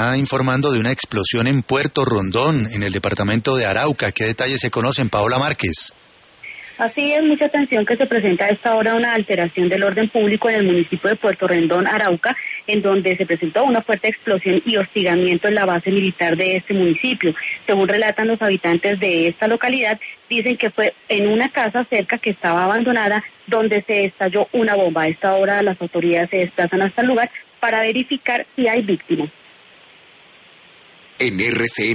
informando de una explosión en Puerto Rondón, en el departamento de Arauca. ¿Qué detalles se conocen, Paola Márquez? Así es, mucha atención que se presenta a esta hora una alteración del orden público en el municipio de Puerto Rondón, Arauca, en donde se presentó una fuerte explosión y hostigamiento en la base militar de este municipio. Según relatan los habitantes de esta localidad, dicen que fue en una casa cerca que estaba abandonada donde se estalló una bomba. A esta hora las autoridades se desplazan hasta el lugar para verificar si hay víctimas. En RCN